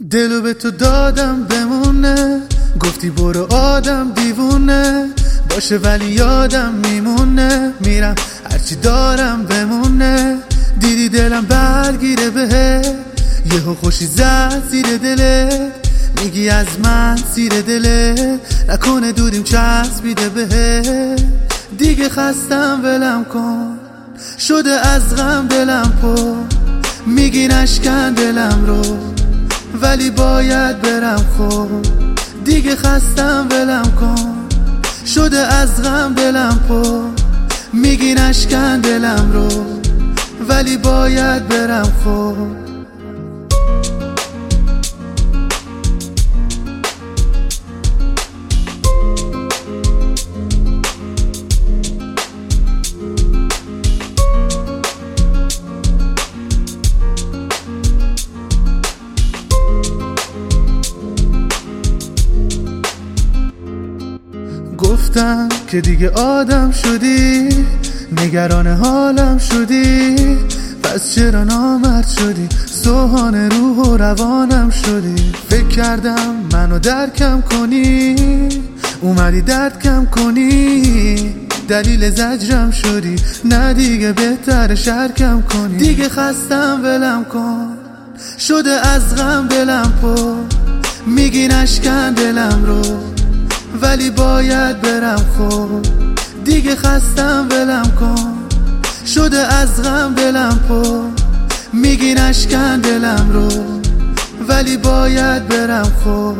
دلو به تو دادم بمونه، گفتی برو آدم دیوونه باشه ولی یادم میمونه، میرم هرچی دارم بمونه. دیدی دلم برگیره بهت، یهو خوشی زد زیر دلت، میگی از من زیر دلت، نکنه دوریم چسبیده بهت. دیگه خستم ولم کن، شده از غم دلم پر، میگی نشکن دلم رو ولی باید برم. خب دیگه خستم ولم کن، شده از غم دلم پر، میگی نشکن دلم رو ولی باید برم. خب گفتم که دیگه آدم شدی، نگران حالم شدی، پس چرا نامرد شدی، سوهان روح و روانم شدی. فکر کردم منو درکم کنی، اومدی درد کم کنی، دلیل زجرم شدی، نه دیگه بهتر شرکم کنی. دیگه خستم ولم کن، شده از غم دلم پر، میگی نشکن دلم رو ولی باید برم. خب دیگه خستم ولم کن، شده از غم دلم پر، میگی نشکن دلم رو ولی باید برم. خب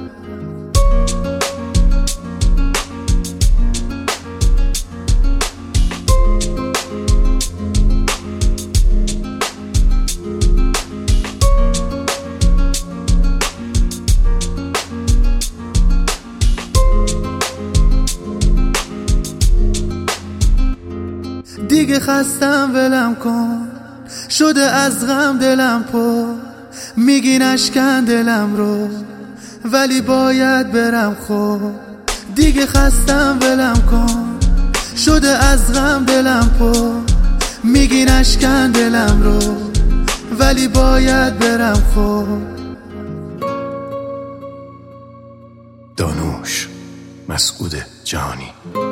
دیگه خستم ولم کن، شده از غم دلم پر، میگی نشکن دلم رو ولی باید برم. خب دیگه خستم ولم کن، شده از غم دلم پر، میگی نشکن دلم رو ولی باید برم. خب دانوش مسعود جهانی.